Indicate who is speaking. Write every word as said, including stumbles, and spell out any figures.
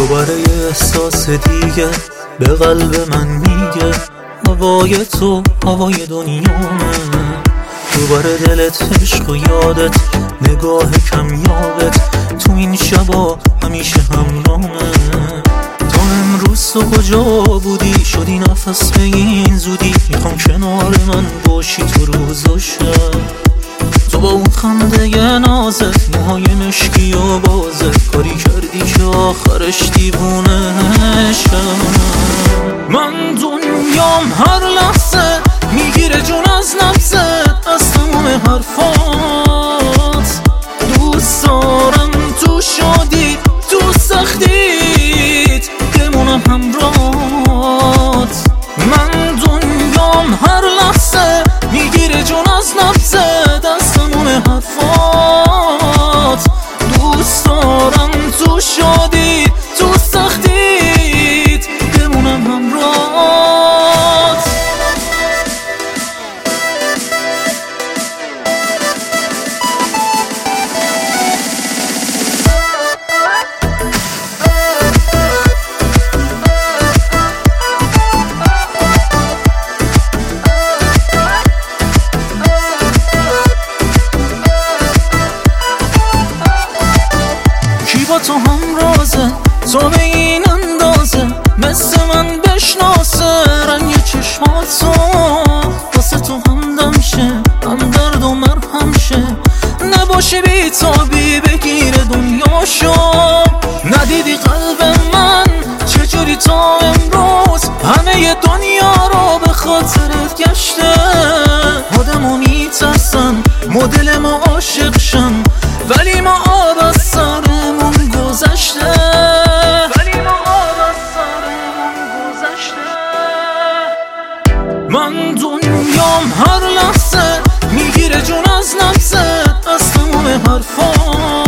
Speaker 1: دوباره یه احساس دیگه به قلب من میگه هوای تو هوای دنیامه. دوباره دلت عشق و یادت نگاه کمیابت تو این شبا همیشه همرامه. تو امروز تو کجا بودی شدی نفس به این زودی؟ میخوام کنار من باشی تو روز و شب. تو با اون خنده ی نازت موهای مشکی و بازت کاری کردی که آخرش دیوونه شم. من دنیام هر لحظه میگیره جون از نبضت، از تمام حرفات دوست دارم تو شادی تو سختیت بمونم همراهت. من دنیام هر لحظه میگیره جون از نبضت، از تمام حرفات دوست دارم تو شادی تو سختیت بمونم همراهت. با تو همرازه تو به این اندازه مثل من بشناسه رنگ چشماتو واسه تو همدم شه هم درد و مرهم شه. نباشه بی تابی بگیره دنیاشو. ندیدی قلب من چجوری تا امروز همه دنیا رو به خاطرت گشته. آدمو میترسن مدل ما عاشق شن ولی ما آب از سرمون گذشته. ولی ما آب از سرمون گذشته. من دنیام هر لحظه میگیره جون از نبضت، از تمام حرفات